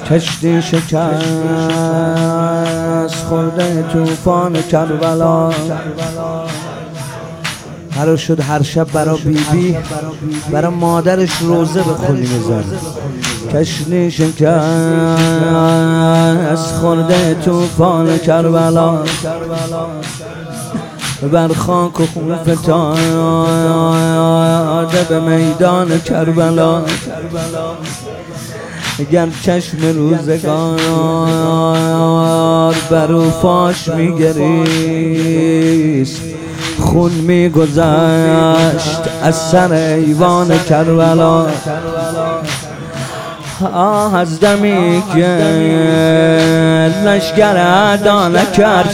کشتی شکست خورده طوفان کربلا. قرار شد هر شب برا بیبی برا مادرش روزه بخونی بزن. کشتی شکست خورده طوفان کربلا، بر خاک و خون فتاده به میدان کربلا. گر چشم روزگار بر او فاش میگریست، خون میگذشت از سر ایوان کربلا. از دمی که لشگر اعدا نکرد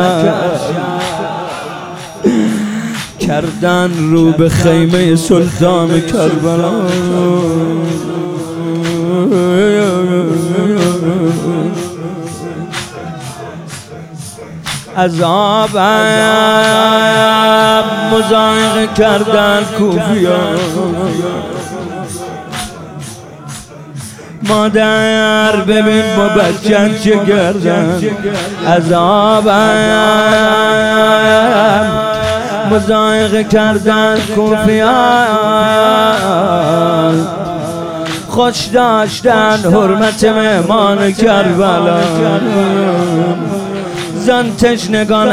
کردن رو به خیمه سلطان کربلا. عذاب مضایقه کردن کوفیان، مادر ببین با بچن چه گردن. عذاب مضایقه کردن کوفیان، خوش داشتن حرمت مهمان کربلا. زن تشنگان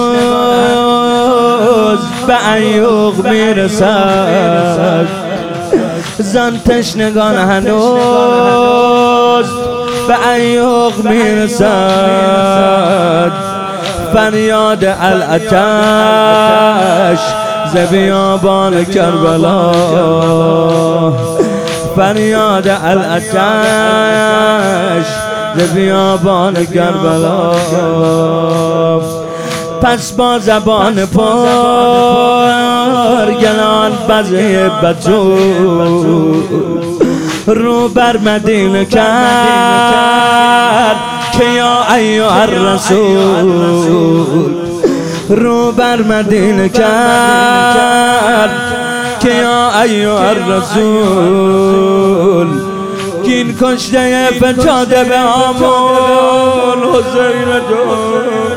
هنوز به ایوغ میرسد، زن تشنگان هنوز به ایوغ میرسد. فریاد العطش ز بیابان کربلا، فریاد العطش ز بیابان کربلا. پس با زبان پر گلان بزه بطور رو بر مدینه کرد که یا ایها الرسول، رو بر مدینه کرد که یا ایها الرسول. کین کشته فتاده به آمون حسین جون،